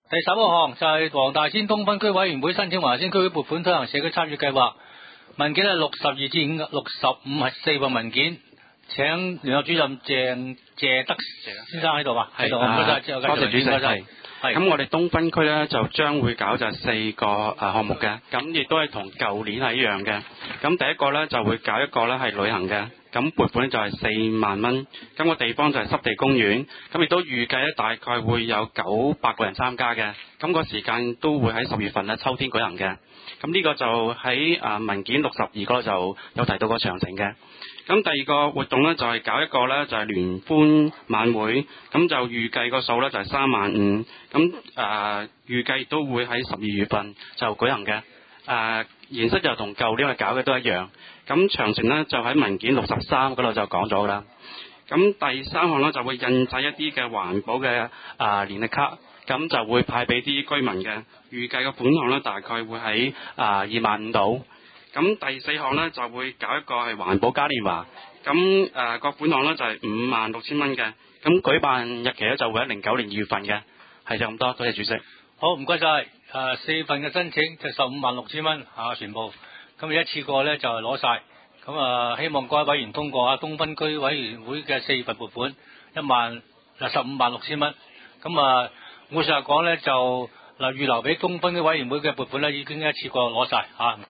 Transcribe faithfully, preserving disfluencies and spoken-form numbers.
第十一項就係黃大仙東分區委員會申請黃大仙區撥款推行社區參與計劃，文件係六十二至五六十五係四份文件，請聯絡主任鄭謝德先生喺度啊，喺度，唔該晒，多謝主席。係咁我哋東分區咧就將會搞就係四個誒項目嘅，咁亦都係同舊年係一樣嘅。咁第一個咧就會搞一個咧係旅行嘅，咁撥款咧就係四萬蚊，咁個地方就係濕地公園，咁亦都預計咧大概會有九百個人參加嘅，咁個時間都會喺十月份咧秋天舉行嘅。咁呢個就喺誒文件六十二嗰度就有提到個詳情嘅。咁第二個活動咧就係搞一個咧就係聯歡晚會，咁就預計個數咧就係三萬五，咁誒預計都會喺十二月份就舉行嘅。誒形式就同舊年去搞嘅都一樣，咁詳情咧就喺文件六十三嗰度就講咗啦。咁第三項咧就會印製一啲嘅環保嘅啊年歷卡，咁就會派俾啲居民嘅，預計嘅款項咧大概會喺啊二萬五度。咁第四項咧就會搞一個係環保嘉年華，咁誒個款項咧就係五萬六千蚊嘅，咁舉辦日期咧就會喺零九年二月份嘅，係就咁多，多謝主席。 好，唔該晒。誒四份嘅申請就十五萬六千蚊嚇全部，咁一次過咧就係攞晒。咁啊希望各位委員通過啊東分區委員會嘅四份撥款一萬嗱十五萬六千蚊，咁啊我實講咧就嗱預留俾東分區委員會嘅撥款咧已經一次過攞晒嚇。